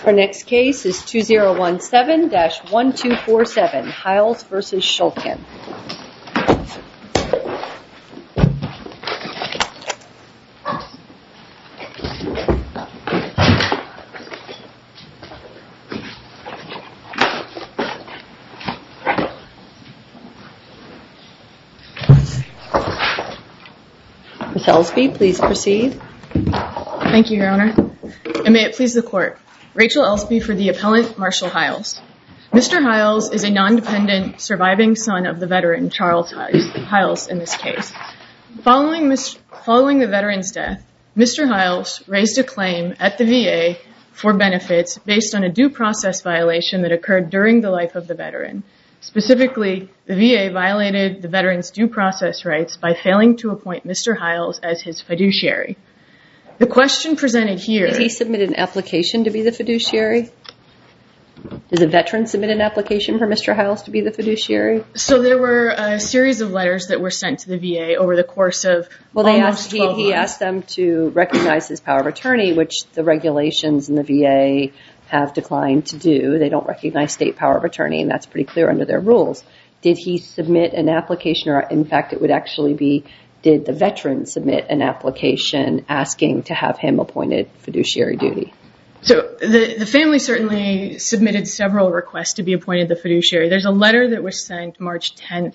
Our next case is 2017-1247, Hiles v. Shulkin. Ms. Elsby, please proceed. Thank you, Your Honor. And may it please the Court. Rachel Elsby for the appellant, Marshall Hiles. Mr. Hiles is a non-dependent surviving son of the veteran, Charles Hiles, in this case. Following the veteran's death, Mr. Hiles raised a claim at the VA for benefits based on a due process violation that occurred during the life of the veteran. Specifically, the VA violated the veteran's due process rights by failing to appoint Mr. Hiles as his fiduciary. The question presented here... Did he submit an application to be the fiduciary? Did the veteran submit an application for Mr. Hiles to be the fiduciary? So there were a series of letters that were sent to the VA over the course of almost 12 months. He asked them to recognize his power of attorney, which the regulations in the VA have declined to do. They don't recognize state power of attorney, and that's pretty clear under their rules. Did he submit an application, or in fact it would actually be, did the veteran submit an application asking to have him appointed fiduciary duty? So the family certainly submitted several requests to be appointed the fiduciary. There's a letter that was sent March 10th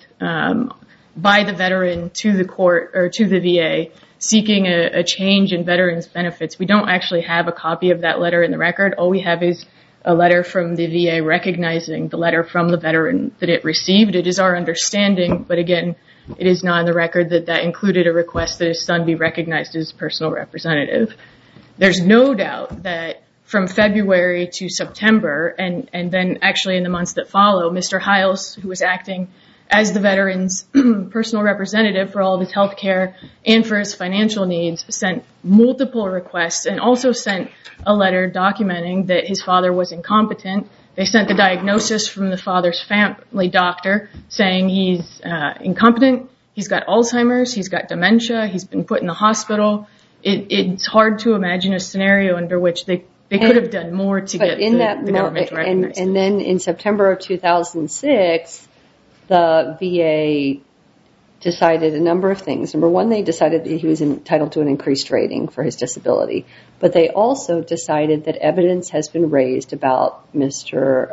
by the veteran to the court or to the VA seeking a change in veterans' benefits. We don't actually have a copy of that letter in the record. All we have is a letter from the VA recognizing the letter from the veteran that it received. It is our understanding, but again, it is not in the record that included a request that his son be recognized as personal representative. There's no doubt that from February to September, and then actually in the months that follow, Mr. Hiles, who was acting as the veteran's personal representative for all of his health care and for his financial needs, sent multiple requests and also sent a letter documenting that his father was incompetent. They sent the diagnosis from the father's family doctor saying he's incompetent, he's got Alzheimer's, he's got dementia, he's been put in the hospital. It's hard to imagine a scenario under which they could have done more to get the government to recognize and then in September of 2006, the VA decided a number of things. Number one, they decided that he was entitled to an increased rating for his disability. But they also decided that evidence has been raised about Mr.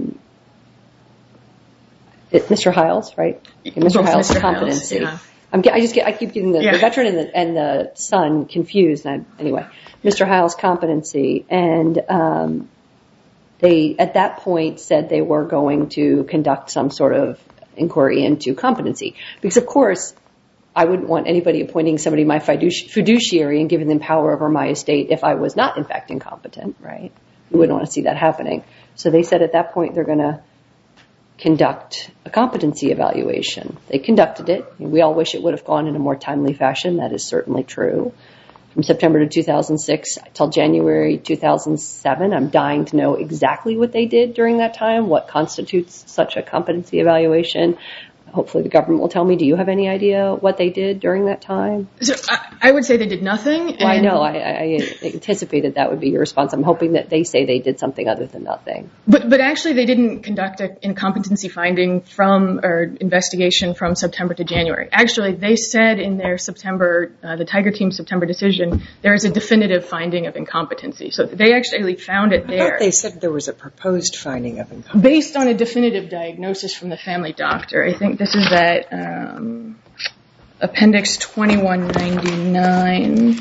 Hiles, right? Mr. Hiles' competency. Yeah. I keep getting the veteran and the son confused. Anyway, Mr. Hiles' competency. And they, at that point, said they were going to conduct some sort of inquiry into competency. Because, of course, I wouldn't want anybody appointing somebody my fiduciary and giving them power over my estate if I was not, in fact, incompetent, right? We wouldn't want to see that happening. So they said at that point they're going to conduct a competency evaluation. They conducted it. We all wish it would have gone in a more timely fashion. That is certainly true. From September to 2006 till January 2007, I'm dying to know exactly what they did during that time, what constitutes such a competency evaluation. Hopefully the government will tell me. Do you have any idea what they did during that time? So I would say they did nothing. Well, I know. I anticipated that would be your response. I'm hoping that they say they did something other than nothing. But actually they didn't conduct an incompetency finding or investigation from September to January. Actually, they said in their September, the Tiger Team September decision, there is a definitive finding of incompetency. So they actually found it there. I thought they said there was a proposed finding of incompetency. Based on a definitive diagnosis from the family doctor. I think this is at Appendix 2199.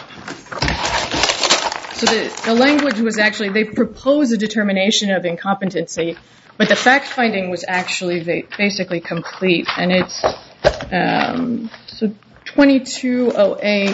So the language was actually, they proposed a determination of incompetency, but the fact finding was actually basically complete. And it's, so 2208,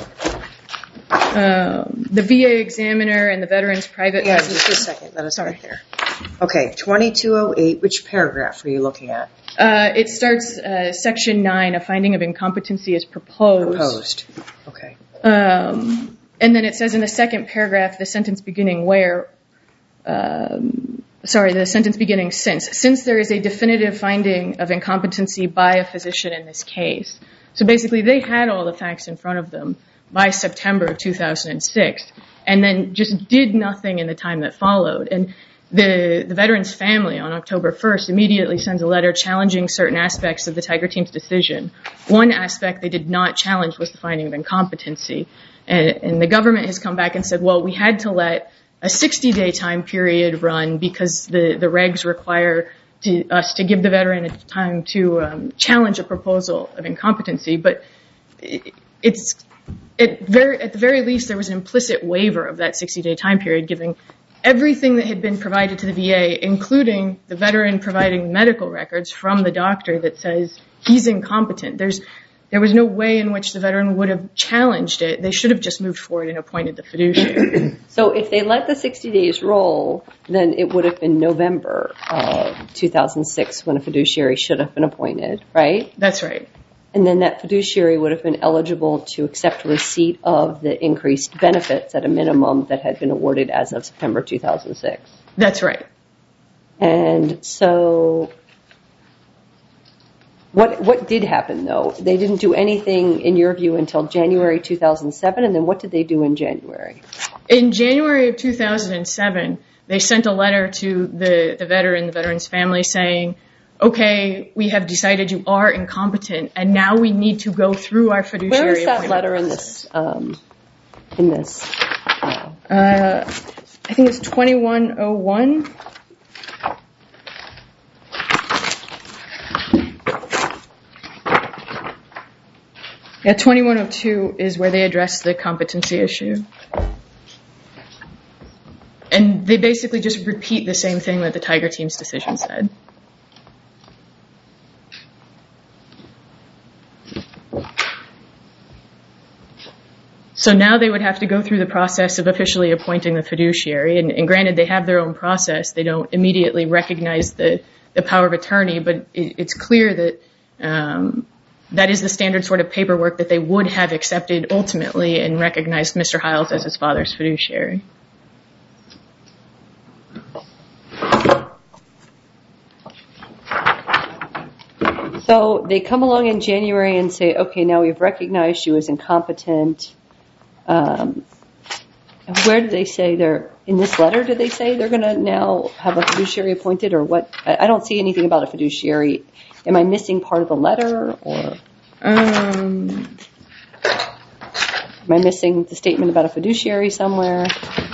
the VA examiner and the veteran's private... Yeah, just a second. Let us start here. Okay, 2208, which paragraph are you looking at? It starts Section 9, a finding of incompetency is proposed. Proposed, okay. And then it says in the second paragraph, the sentence beginning since there is a definitive finding of incompetency by a physician in this case. So basically they had all the facts in front of them by September of 2006. and then just did nothing in the time that followed. And the veteran's family on October 1st immediately sends a letter challenging certain aspects of the Tiger team's decision. One aspect they did not challenge was the finding of incompetency. And the government has come back and said, well, we had to let a 60-day time period run because the regs require us to give the veteran time to challenge a proposal of incompetency. But at the very least, there was an implicit waiver of that 60-day time period, giving everything that had been provided to the VA, including the veteran providing medical records from the doctor that says he's incompetent. There was no way in which the veteran would have challenged it. They should have just moved forward and appointed the fiduciary. So if they let the 60 days roll, then it would have been November of 2006 when a fiduciary should have been appointed, right? That's right. And then that fiduciary would have been eligible to accept receipt of the increased benefits at a minimum that had been awarded as of September 2006. That's right. And so what did happen, though? They didn't do anything, in your view, until January 2007, and then what did they do in January? In January of 2007, they sent a letter to the veteran's family saying, okay, we have decided you are incompetent, and now we need to go through our fiduciary Where is that appointment letter process. in this? I think it's 2101. Yeah, 2102 is where they address the competency issue. And they basically just repeat the same thing that the Tiger team's decision said. So now they would have to go through the process of officially appointing the fiduciary. And granted, they have their own process. They don't immediately recognize the power of attorney, but it's clear that that is the standard sort of paperwork that they would have accepted ultimately and recognized Mr. Hiles as his father's fiduciary. So they come along in January and say, okay, now we've recognized you as incompetent. Where do they say in this letter, do they say they're going to now have a fiduciary appointed or what? I don't see anything about a fiduciary. Am I missing part of the letter or am I missing the statement about a fiduciary somewhere?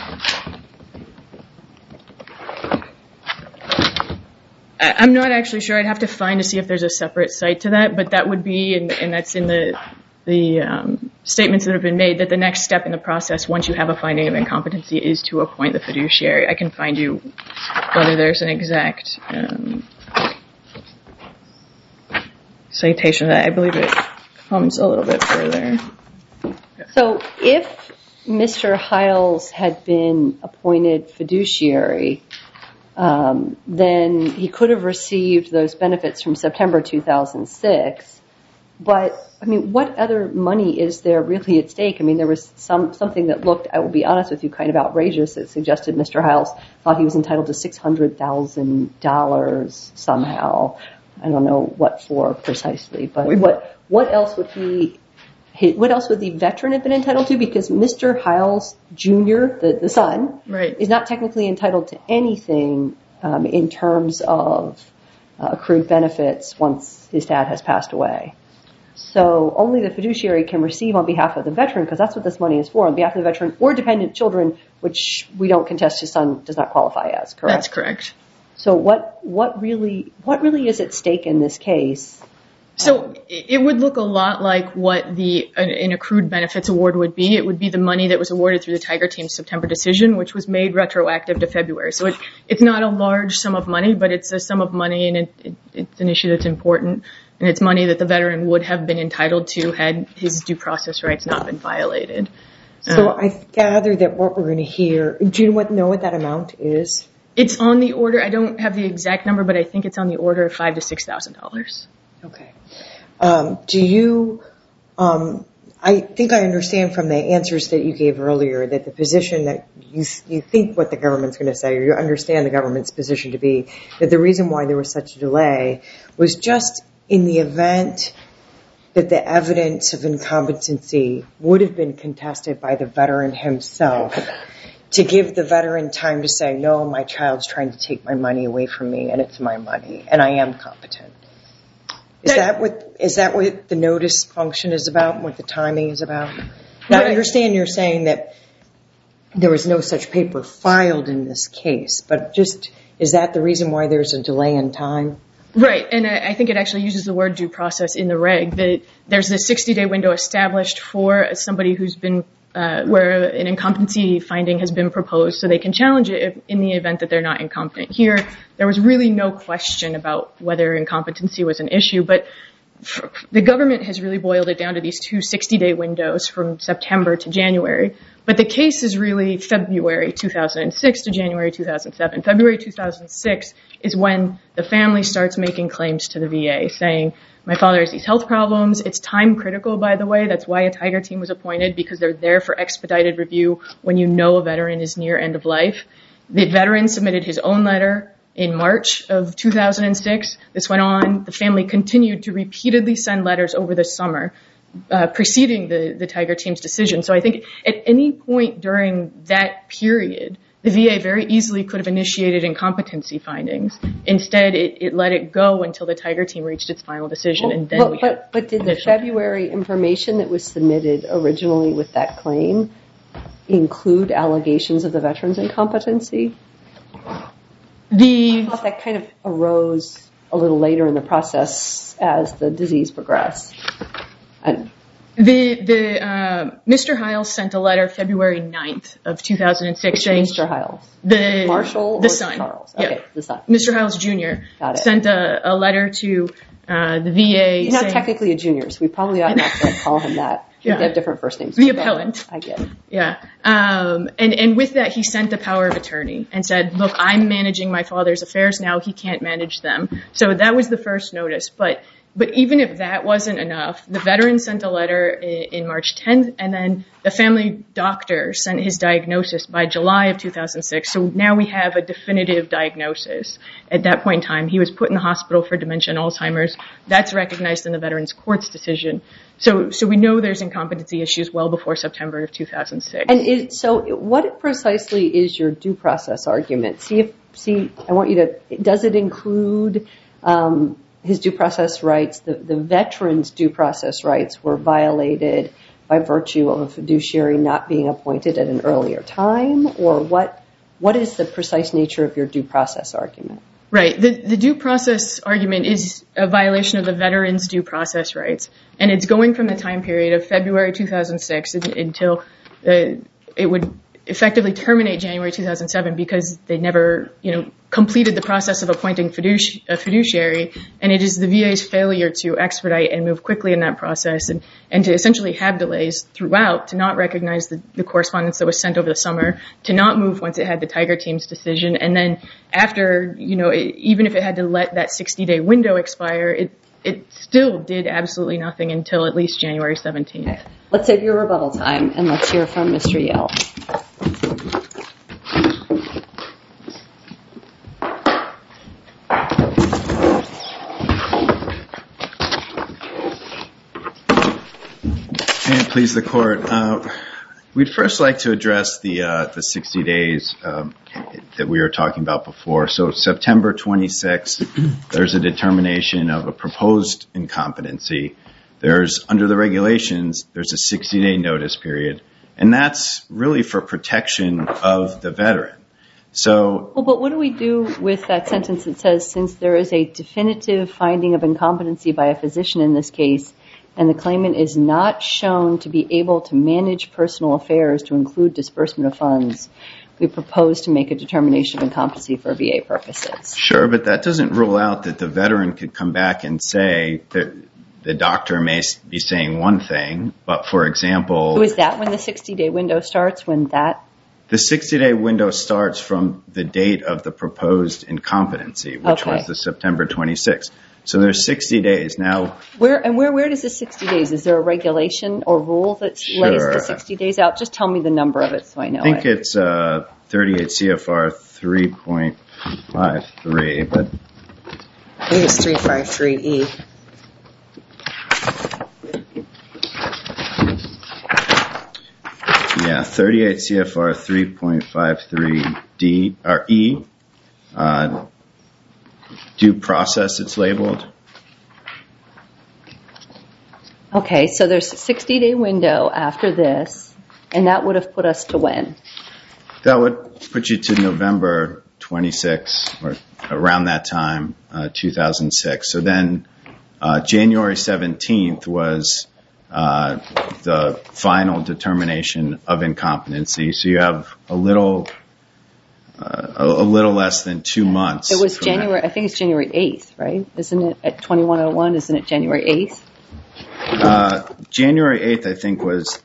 I'm not actually sure. I'd have to find to see if there's a separate site to that, but that would be, and that's in the statements that have been made, that the next step in the process, once you have a finding of incompetency, is to appoint the fiduciary. I can find you whether there's an exact citation of that. I believe it comes a little bit further. So if Mr. Hiles had been appointed fiduciary, then he could have received those benefits from September 2006. But, I mean, what other money is there really at stake? I mean, there was something that looked, I will be honest with you, kind of outrageous. It suggested Mr. Hiles thought he was entitled to $600,000 somehow. I don't know what for precisely, but what else would the veteran have been entitled to? Because Mr. Hiles Jr., the son, right, is not technically entitled to anything in terms of accrued benefits once his dad has passed away. So only the fiduciary can receive on behalf of the veteran, because that's what this money is for, on behalf of the veteran or dependent children, which we don't contest his son does not qualify as, correct? That's correct. So what really is at stake in this case? So it would look a lot like what an accrued benefits award would be. It would be the money that was awarded through the Tiger team's September decision, which was made retroactive to February. So it's not a large sum of money, but it's a sum of money, and it's an issue that's important. And it's money that the veteran would have been entitled to had his due process rights not been violated. So I gather that what we're going to hear, do you know what that amount is? It's on the order, I don't have the exact number, but I think it's on the order of $5,000 to $6,000. Okay. I think I understand from the answers that you gave earlier that the position that you think what the government's going to say, or you understand the government's position to be, that the reason why there was such a delay was just in the event that the evidence of incompetency would have been contested by the veteran himself to give the veteran time to say, no, my child's trying to take my money away from me and it's my money and I am competent. Is that what the notice function is about, what the timing is about? Now, I understand you're saying that there was no such paper filed in this case, but just, is that the reason why there's a delay in time? Right, and I think it actually uses the word due process in the reg, that there's this 60-day window established for somebody who's been, where an incompetency finding has been proposed, so they can challenge it in the event that they're not incompetent. Here, there was really no question about whether incompetency was an issue, but the government has really boiled it down to these two 60-day windows from September to January. But the case is really February 2006 to January 2007. February 2006 is when the family starts making claims to the VA, saying, my father has these health problems. It's time critical, by the way. That's why a Tiger team was appointed, because they're there for expedited review when you know a veteran is near end of life. The veteran submitted his own letter in March of 2006. This went on. The family continued to repeatedly send letters over the summer preceding the Tiger team's decision. So I think at any point during that period, the VA very easily could have initiated incompetency findings. Instead, it let it go until the Tiger team reached its final decision. And then but did the February information that was submitted originally with that claim include allegations of the veteran's incompetency? I thought that kind of arose a little later in the process as the disease progressed. Mr. Hiles sent a letter February 9th of 2006 saying... Mr. Hiles? The son. Charles? Okay, yeah. The son. Mr. Hiles Jr. sent a letter to the VA. He's not technically a junior, so we probably ought not to call him that. They have different first names. The appellant. I get it. Yeah. And with that, he sent the power of attorney and said, look, I'm managing my father's affairs now. He can't manage them. So that was the first notice. But even if that wasn't enough, the veteran sent a letter in March 10th, and then the family doctor sent his diagnosis by July of 2006. So now we have a definitive diagnosis. At that point in time, he was put in the hospital for dementia and Alzheimer's. That's recognized in the Veterans Court's decision. So we know there's incompetency issues well before September of 2006. And so what precisely is your due process argument? I want you to, does it include his due process rights? The veteran's due process rights were violated by virtue of a fiduciary not being appointed at an earlier time? Or what is the precise nature of your due process argument? Right. The due process argument is a violation of the veteran's due process rights. And it's going from the time period of February 2006 until it would effectively terminate January 2007 because they never, completed the process of appointing a fiduciary. And it is the VA's failure to expedite and move quickly in that process and to essentially have delays throughout, to not recognize the correspondence that was sent over the summer, to not move once it had the Tiger team's decision. And then after, even if it had to let that 60-day window expire, it still did absolutely nothing until at least January 17th. Okay. Let's save your rebuttal time and let's hear from Mr. Yale. May it please the court. We'd first like to address the 60 days that we were talking about before. So September 26th, there's a determination of a proposed incompetency. Under the regulations, there's a 60-day notice period. And that's really for protection of the veteran. But what do we do with that sentence that says, since there is a definitive finding of incompetency by a physician in this case, and the claimant is not shown to be able to manage personal affairs to include disbursement of funds, we propose to make a determination of incompetency for VA purposes. Sure, but that doesn't rule out that the veteran could come back and say that the doctor may be saying one thing, but for example... So is that when the 60-day window starts, The 60-day window starts from the date of the proposed incompetency, which was the September 26th. So there's 60 days. Now, where does the 60 days? Is there a regulation or rule that lays the 60 days out? Just tell me the number of it so I know. I think it's 38 CFR 3.53, but I think it's 353E. 38 CFR 3.53D or E. Due process, it's labeled. Okay, so there's a 60-day window after this, and that would have put us to when? That would put you to November 26, or around that time, 2006. So then January 17th was the final determination of incompetency. So you have a little less than 2 months. It was January, I think it's January 8th, right? Isn't it at 2101? Isn't it January 8th? January 8th, I think, was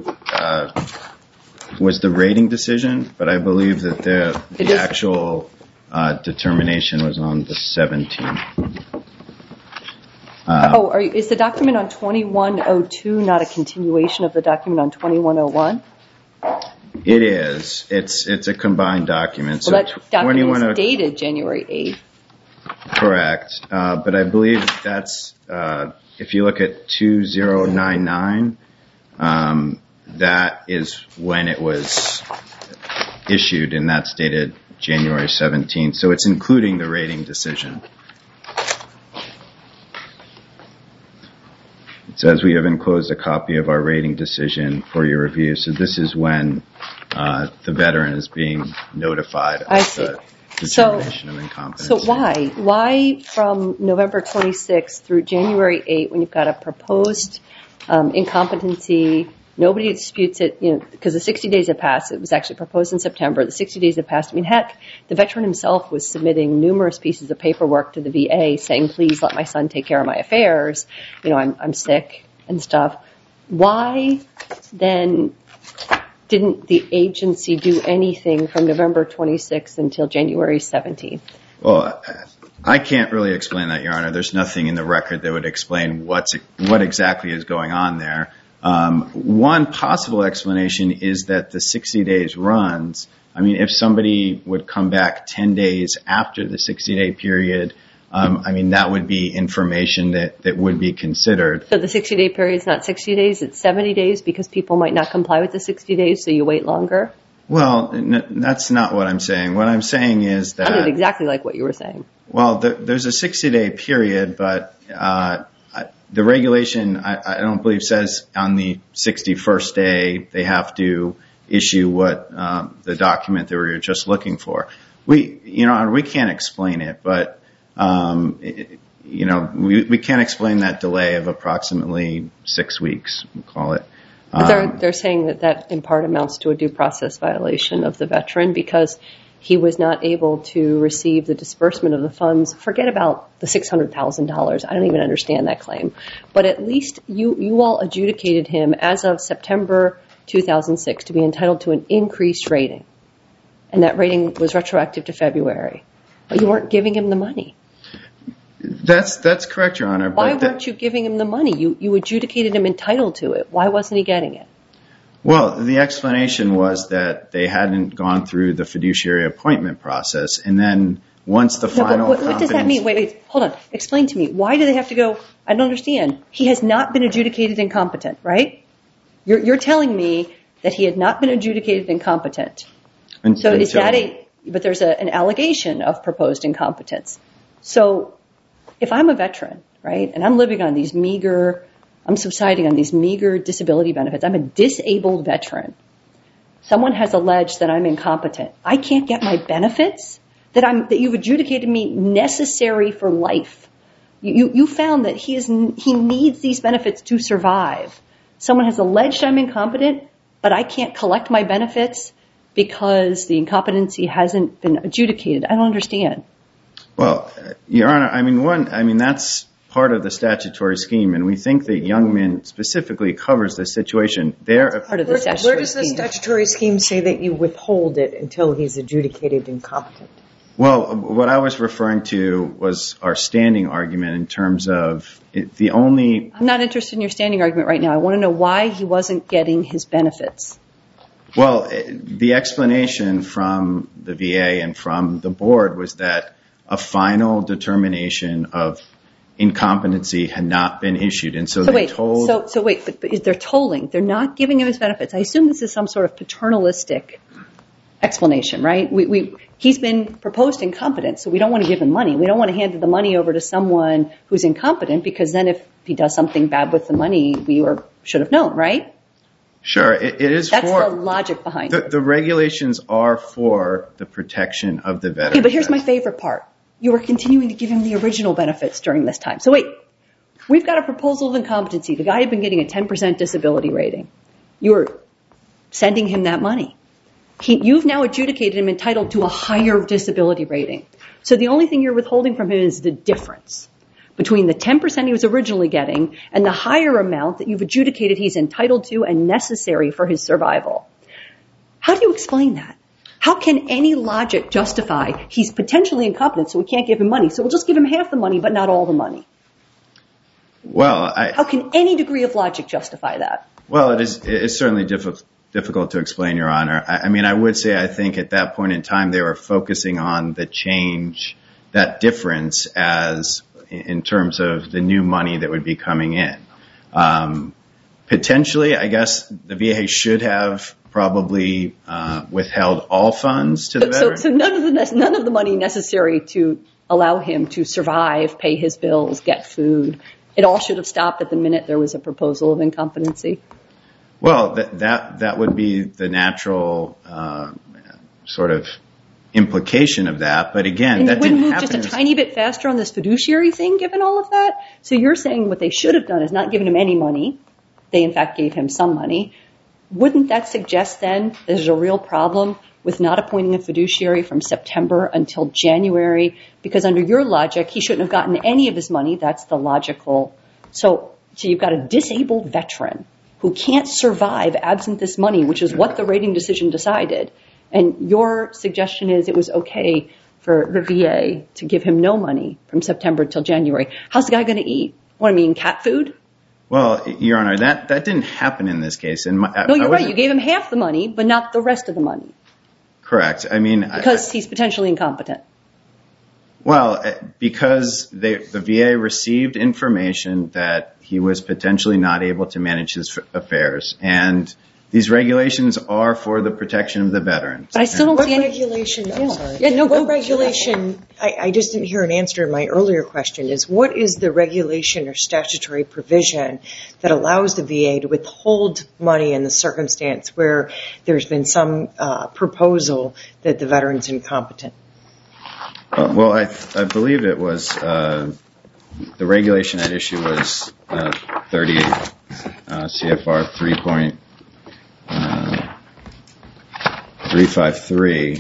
the rating decision, but I believe that the actual determination was on the 17th. Is the document on 2102 not a continuation of the document on 2101? It is. It's a combined document. Well, that document is dated January 8th. Correct. But I believe that's, if you look at 2099, that is when it was issued, and that's dated January 17th. So it's including the rating decision. It says we have enclosed a copy of our rating decision for your review. So this is when the veteran is being notified of the determination of incompetency. So why? Why from November 26th through January 8th, when you've got a proposed incompetency, nobody disputes it, because the 60 days have passed. It was actually proposed in September. The 60 days have passed. I mean, heck, the veteran himself was submitting numerous pieces of paperwork to the VA saying, please let my son take care of my affairs. I'm sick and stuff. Why then didn't the agency do anything from November 26th until January 17th? Well, I can't really explain that, Your Honor. There's nothing in the record that would explain what exactly is going on there. One possible explanation is that the 60 days runs. I mean, if somebody would come back 10 days after the 60-day period, that would be information that would be considered. So the 60-day period is not 60 days, it's 70 days because people might not comply with the 60 days, so you wait longer? Well, that's not what I'm saying. What I'm saying is that... Sounded exactly like what you were saying. Well, there's a 60-day period, but the regulation, I don't believe, says on the 61st day they have to issue what the document that we were just looking for. We can't explain it, but we can't explain that delay of approximately 6 weeks, we'll call it. But they're saying that in part amounts to a due process violation of the veteran because he was not able to receive the disbursement of the funds. Forget about the $600,000. I don't even understand that claim. But at least you all adjudicated him as of September 2006 to be entitled to an increased rating. And that rating was retroactive to February. But you weren't giving him the money. That's correct, Your Honor. Why weren't you giving him the money? You adjudicated him entitled to it. Why wasn't he getting it? Well, the explanation was that they hadn't gone through the fiduciary appointment process. And then once the final... What does that mean? Wait, hold on. Explain to me. Why do they have to go... I don't understand. He has not been adjudicated incompetent, right? You're telling me that he had not been adjudicated incompetent. So is that but there's an allegation of proposed incompetence. So if I'm a veteran, right, and I'm living on these I'm subsiding on these meager disability benefits. I'm a disabled veteran. Someone has alleged that I'm incompetent. I can't get my benefits that you've adjudicated me necessary for life. You found that he needs these benefits to survive. Someone has alleged I'm incompetent, but I can't collect my benefits because the incompetency hasn't been adjudicated. I don't understand. Well, Your Honor, that's part of the statutory scheme, and we think that Youngman specifically covers this situation. Where does the statutory scheme say that you withhold it until he's adjudicated incompetent? Well, what I was referring to was our standing argument in terms of the only... I'm not interested in your standing argument right now. I want to know why he wasn't getting his benefits. Well, the explanation from the VA and from the board was that a final determination of incompetency had not been issued. And so wait, but they're tolling. They're not giving him his benefits. I assume this is some sort of paternalistic explanation, right? He's been proposed incompetent, so we don't want to give him money. We don't want to hand the money over to someone who's incompetent, because then if he does something bad with the money, we should have known, right? Sure, it is. That's the logic behind it. The regulations are for the protection of the veteran. Okay, but here's my favorite part. You are continuing to give him the original benefits during this time. So wait, we've got a proposal of incompetency. The guy had been getting a 10% disability rating. You're sending him that money. You've now adjudicated him entitled to a higher disability rating. So the only thing you're withholding from him is the difference between the 10% he was originally getting and the higher amount that you've adjudicated he's entitled to and necessary for his survival. How do you explain that? How can any logic justify he's potentially incompetent, so we can't give him money, so we'll just give him half the money but not all the money? Well, how can any degree of logic justify that? Well, it is certainly difficult to explain, Your Honor. I mean, I would say I think at that point in time they were focusing on the change, that difference as in terms of the new money that would be coming in. Potentially, I guess the VA should have probably withheld all funds to the veteran. So none of the money necessary to allow him to survive, pay his bills, get food, it all should have stopped at the minute there was a proposal of incompetency? Well, that would be the natural sort of implication of that. But again, that didn't happen. And you wouldn't move just a tiny bit faster on this fiduciary thing, given all of that? So you're saying what they should have done is not given him any money. They, in fact, gave him some money. Wouldn't that suggest then there's a real problem with not appointing a fiduciary from September until January? Because under your logic, he shouldn't have gotten any of his money. That's the logical. So you've got a disabled veteran who can't survive absent this money, which is what the rating decision decided. And your suggestion is it was okay for the VA to give him no money from September till January. How's the guy going to eat? What, I mean, cat food? Well, Your Honor, that didn't happen in this case. No, you're right. You gave him half the money, but not the rest of the money. Correct. I mean, because he's potentially incompetent. Well, because the VA received information that he was potentially not able to manage his affairs, and these regulations are for the protection of the veterans. But I still don't see any regulation. I'm sorry. Yeah, no, what regulation? I just didn't hear an answer to my earlier question. Is what is the regulation or statutory provision that allows the VA to withhold money in the circumstance where there's been some proposal that the veteran's incompetent? Well, I believe it was the regulation at issue was 38 CFR 3.353.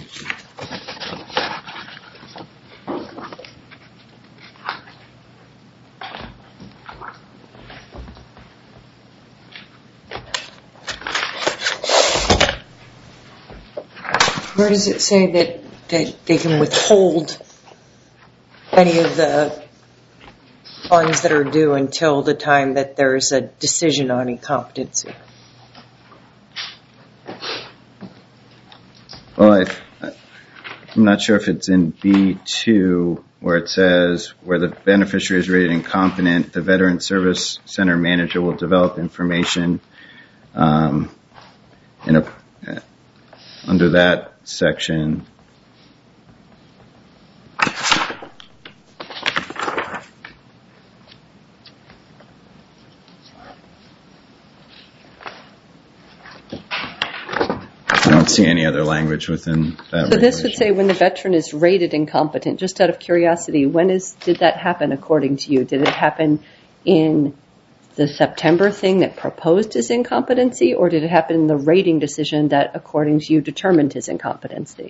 Where does it say that they can withhold any of the funds that are due until the time that there's a decision on incompetency? Well, I'm not sure if it's in B2 where it says where the beneficiary is rated incompetent, the Veteran Service Center manager will develop information under that section. I don't see any other language within that. So this would say when the veteran is rated incompetent. Just out of curiosity, when did that happen according to you? Did it happen in the September thing that proposed his incompetency, or did it happen in the rating decision that, according to you, determined his incompetency?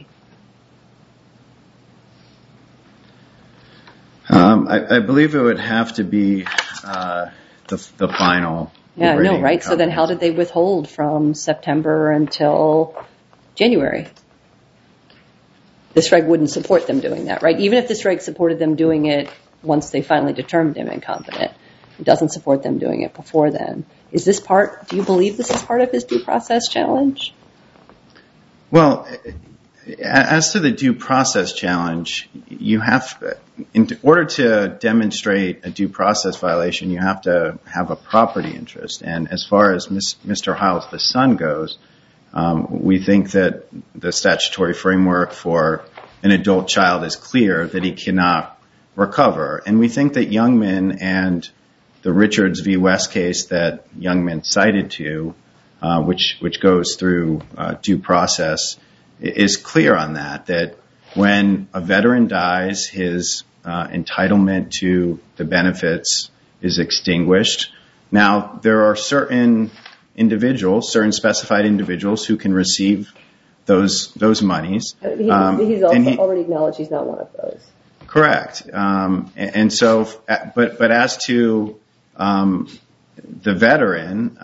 I believe it would have to be the final. Yeah, I know, right? So then how did they withhold from September until January? This reg wouldn't support them doing that, right? Even if this reg supported them doing it once they finally determined him incompetent, it doesn't support them doing it before then. Is this part, do you believe this is part of his due process challenge? Well, As to the due process challenge, in order to demonstrate a due process violation, you have to have a property interest. And as far as Mr. Hiles, the son, goes, we think that the statutory framework for an adult child is clear that he cannot recover. And we think that Youngman and the Richards v. West case that Youngman cited to, which goes through due process, is clear on that when a veteran dies, his entitlement to the benefits is extinguished. Now, there are certain specified individuals who can receive those monies. He's also already acknowledged he's not one of those. Correct. And so, but as to the veteran,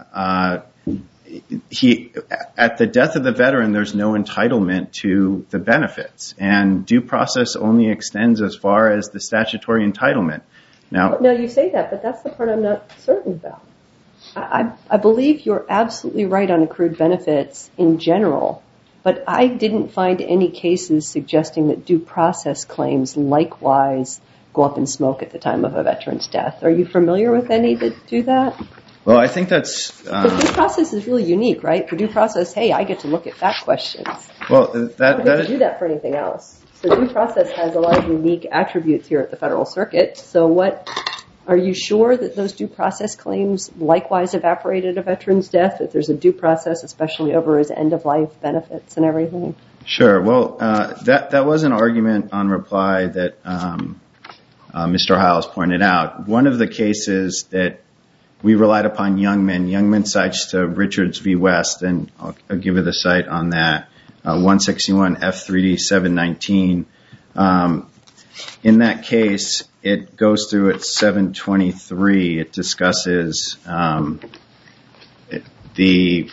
at the death of the veteran, there's no entitlement to the benefits, and due process only extends as far as the statutory entitlement. Now, you say that, but that's the part I'm not certain about. I believe you're absolutely right on accrued benefits in general, but I didn't find any cases suggesting that due process claims likewise go up in smoke at the time of a veteran's death. Are you familiar with any that do that? Well, I think that's... Because due process is really unique, right? For due process, hey, I get to look at fact questions. Well, I don't get to do that for anything else. So due process has a lot of unique attributes here at the Federal Circuit. So are you sure that those due process claims likewise evaporated a veteran's death, that there's a due process, especially over his end-of-life benefits and everything? Sure. Well, that was an argument on reply that Mr. Hiles pointed out. One of the cases that we relied upon Youngman cites to Richards v. West, and I'll give you the cite on that, 161 F3D 719. In that case, it goes through at 723. It discusses the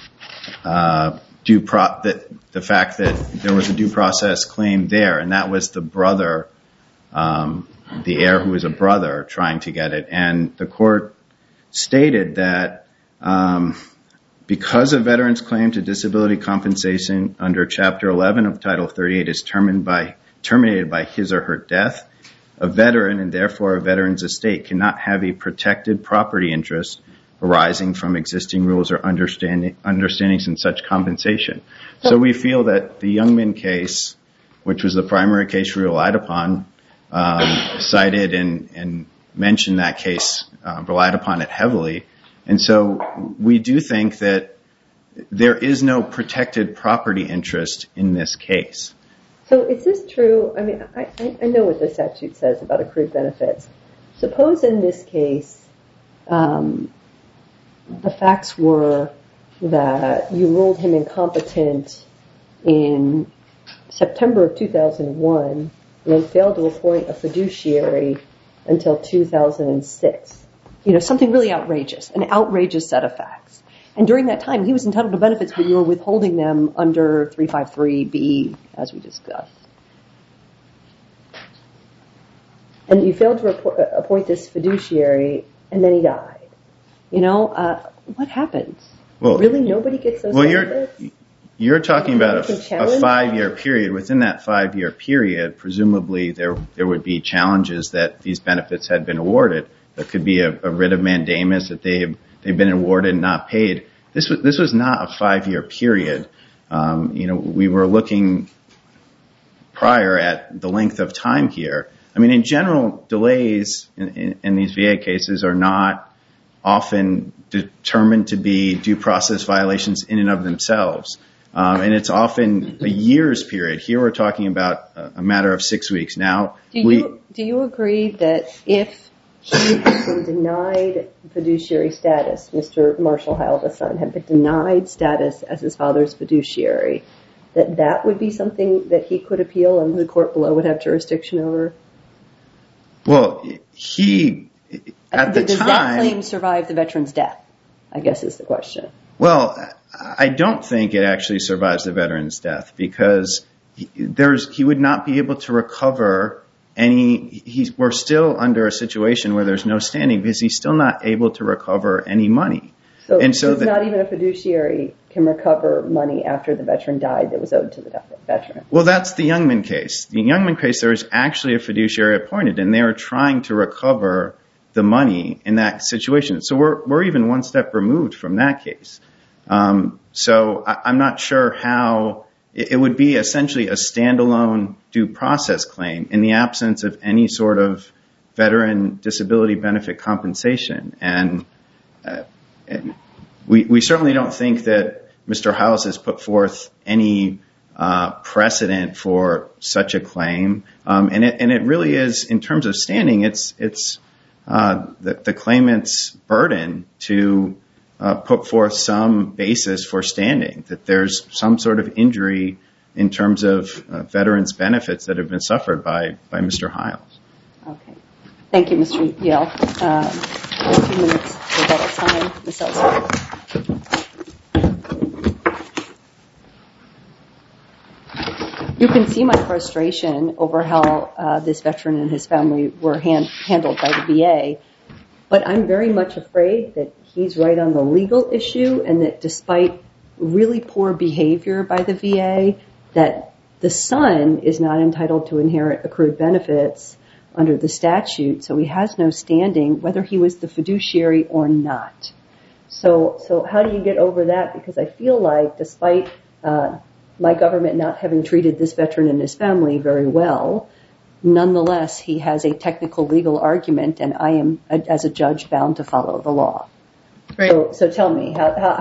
fact that there was a due process claim there, and that was the brother, the heir who was a brother, trying to get it. And the court stated that because a veteran's claim to disability compensation under Chapter 11 of Title 38 is terminated by his or her death, a veteran, and therefore a veteran's estate, cannot have a protected property interest arising from existing rules or understandings in such compensation. So we feel that the Youngman case, which was the primary case we relied upon, cited and mentioned that case, relied upon it heavily. And so we do think that there is no protected property interest in this case. So is this true? I mean, I know what the statute says about accrued benefits. Suppose in this case, the facts were that you ruled him incompetent in September of 2001 and then failed to appoint a fiduciary until 2006. Something really outrageous, an outrageous set of facts. And during that time, he was entitled to benefits, but you were withholding them under 353B, as we discussed. And you failed to appoint this fiduciary, and then he died. What happens? Well, really, nobody gets those benefits? You're talking about a 5-year period. Within that 5-year period, presumably there would be challenges that these benefits had been awarded. There could be a writ of mandamus that they've been awarded and not paid. This was not a 5-year period. We were looking prior at the length of time here. I mean, in general, delays in these VA cases are not often determined to be due process violations in and of themselves. And it's often a year's period. Here we're talking about a matter of 6 weeks. Now, do you agree that if he had been denied fiduciary status, Mr. Marshall Hile, the son, had been denied status as his father's fiduciary, that would be something that he could appeal and the court below would have jurisdiction over? Well, at the time... Does that claim survive the veteran's death, I guess is the question. Well, I don't think it actually survives the veteran's death because he would not be able to recover we're still under a situation where there's no standing because he's still not able to recover any money. So not even a fiduciary can recover money after the veteran died that was owed to the veteran? Well, that's the Youngman case. The Youngman case, there is actually a fiduciary appointed, and they are trying to recover the money in that situation. So we're even one step removed from that case. So I'm not sure how it would be essentially a standalone due process claim in the absence of any sort of veteran disability benefit compensation. And we certainly don't think that Mr. House has put forth any precedent for such a claim. And it really is, in terms of standing, it's the claimant's burden to put forth some basis for standing, that there's some sort of injury in terms of veterans' benefits that have been suffered by Mr. Hiles. Okay. Thank you, Mr. Yale. 2 minutes for rebuttal time. Ms. Ellsworth. You can see my frustration over how this veteran and his family were handled by the VA, but I'm very much afraid that he's right on the legal issue, and that despite really poor behavior by the VA, that the son is not entitled to inherit accrued benefits under the statute, so he has no standing whether he was the fiduciary or not. So how do you get over that? Because I feel like despite my government not having treated this veteran and his family very well, nonetheless he has a technical legal argument, and I am, as a judge, bound to follow the law. Right. So tell me,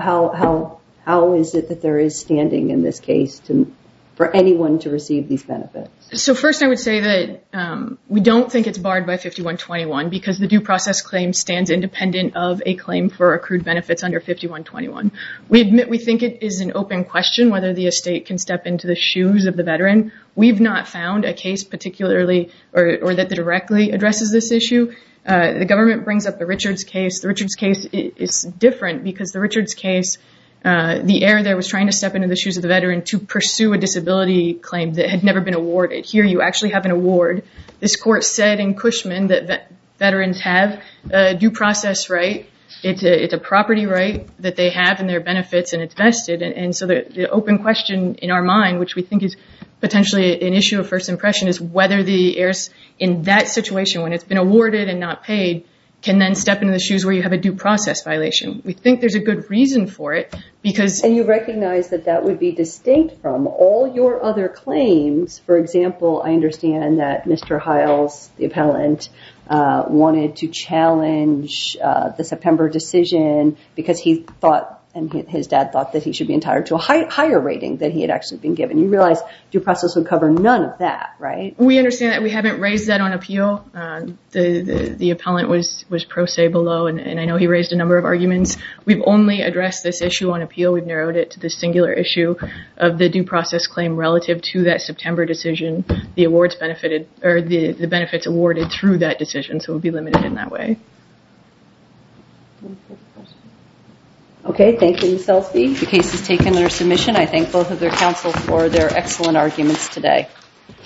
how is it that there is standing in this case for anyone to receive these benefits? So first I would say that we don't think it's barred by 5121 because the due process claim stands independent of a claim for accrued benefits under 5121. We admit we think it is an open question whether the estate can step into the shoes of the veteran. We've not found a case particularly or that directly addresses this issue. The government brings up the Richards case. The Richards case is different because the Richards case, the heir there was trying to step into the shoes of the veteran to pursue a disability claim that had never been awarded. Here you actually have an award. This court said in Cushman that veterans have a due process right. It's a property right that they have in their benefits, and it's vested. And so the open question in our mind, which we think is potentially an issue of first impression, is whether the heirs in that situation, when it's been awarded and not paid, can then step into the shoes where you have a due process violation. We think there's a good reason for it because... And you recognize that would be distinct from all your other claims. For example, I understand that Mr. Hiles, the appellant, wanted to challenge the September decision because he thought, and his dad thought, that he should be entitled to a higher rating than he had actually been given. You realize due process would cover none of that, right? We understand that. We haven't raised that on appeal. The appellant was pro se below, and I know he raised a number of arguments. We've only addressed this issue on appeal. We've narrowed it to the singular issue of the due process claim relative to that September decision. The awards benefited, or the benefits awarded through that decision, so it would be limited in that way. Okay, thank you, Ms. Elsby. The case is taken under submission. I thank both of their counsel for their excellent arguments today.